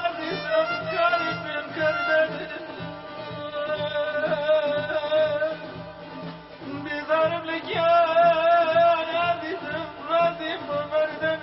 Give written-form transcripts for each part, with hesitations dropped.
عزیزم کاری بین کردن بیزارم لگیان عزیزم رازی بردن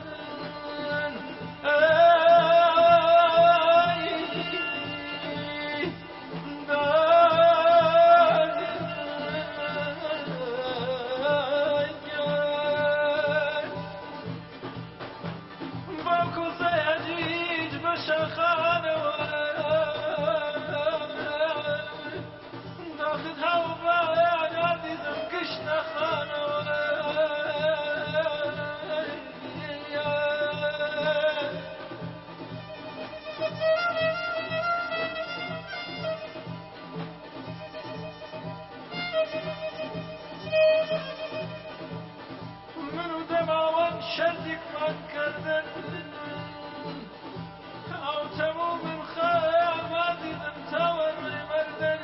شدك من كردن أو تمو من خيال ما ديدن توري مردن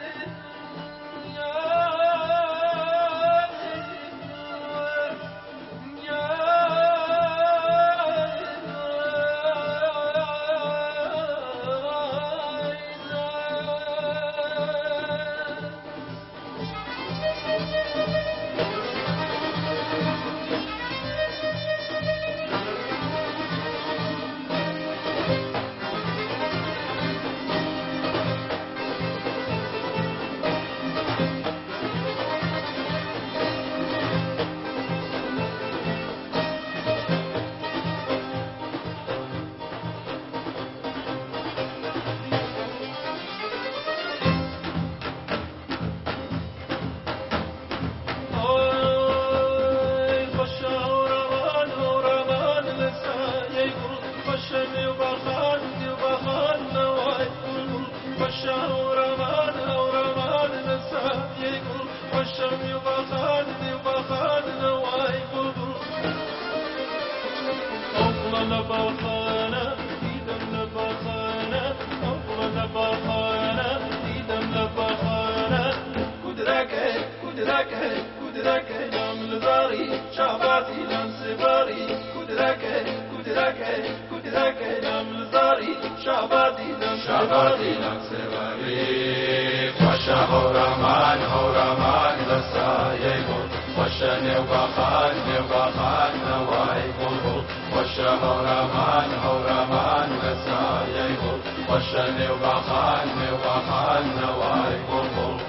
شعباتي نمسوري وشهورمان هورمان لسايقول وشني وبخان نواي بلبل وشهورمان هورمان لسايقول وشني وبخان نواي بلبل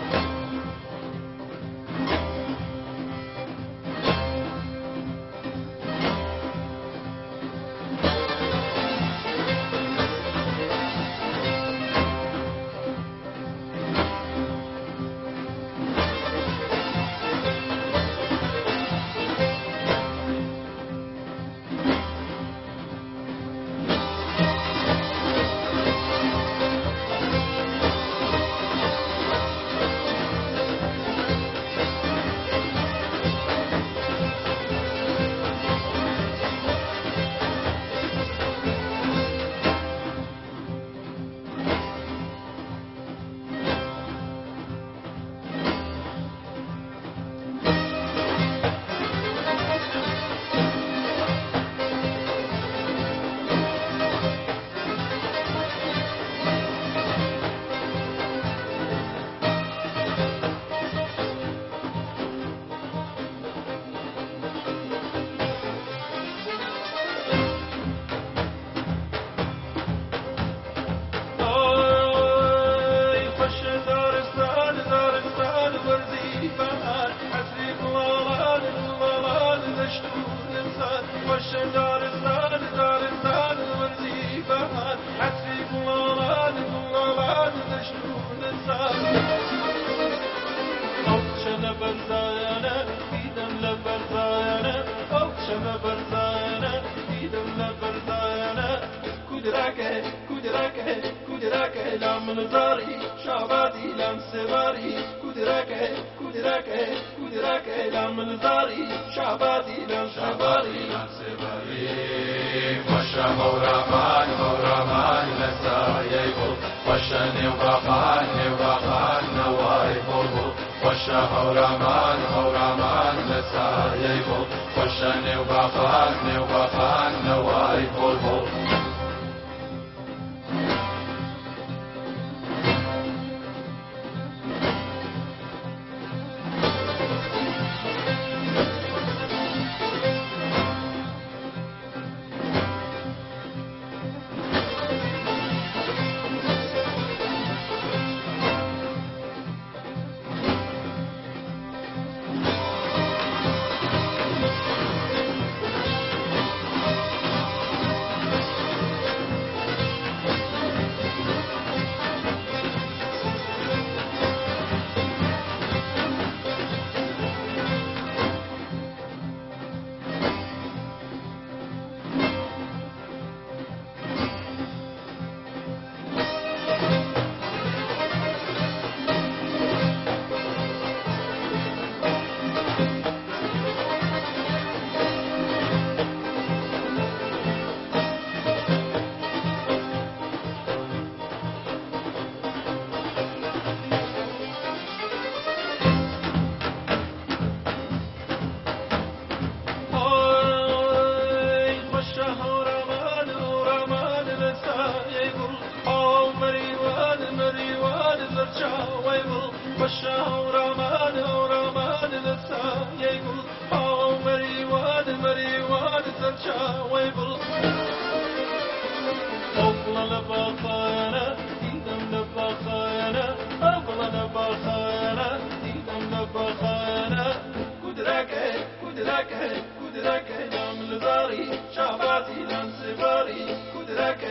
هورامان هورامان لسایه گل آو مریوان سرچا ویبل أغلى لبخانة ديدم لبخانة أغلى لبخانة ديدم لبخانة كدرك لام لزاري شعباتي لام سفاري كدرك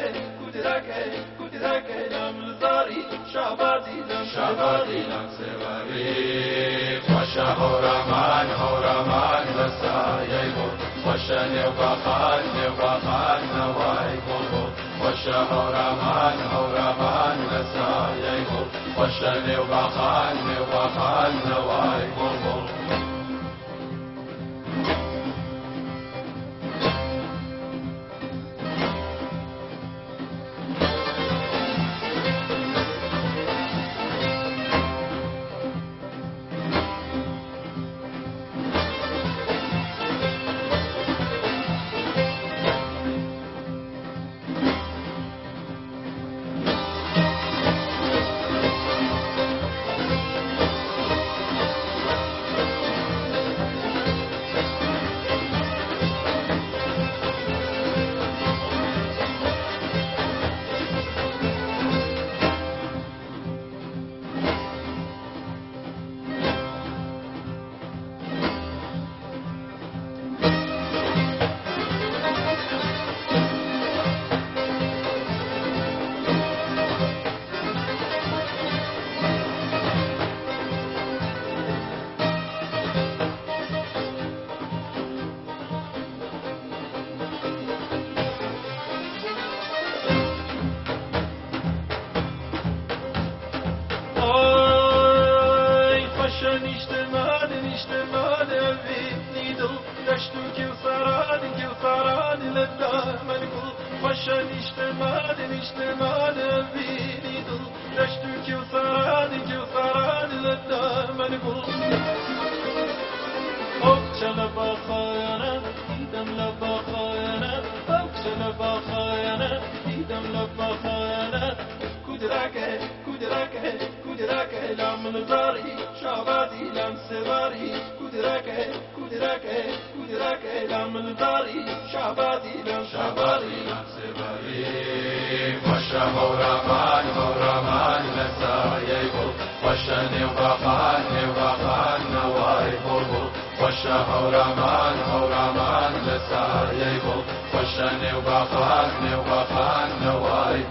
لام لزاري شعباتي لام سفاري فشا هورامان لسایه گل فشا نوبخان نوای گل فشا هورامان لسایه گل فشا نوبخان نوای گل نشتمان أبي دل دشتو كوثران للدام القل فشا نشتمان أبي دل دشتو كوثران للدام القل أوكش لبخانة ديدم لبخانة أوكش لبخانة ديدم لبخانة كدرك لام نزاري شعباتي لام سواري كدرك لام نزاري شعباتي لام سواري فشا هورامان لسایه گل فشا نوبخان نوای گل فشا هورامان لسایه گل فشا نوبخان نوای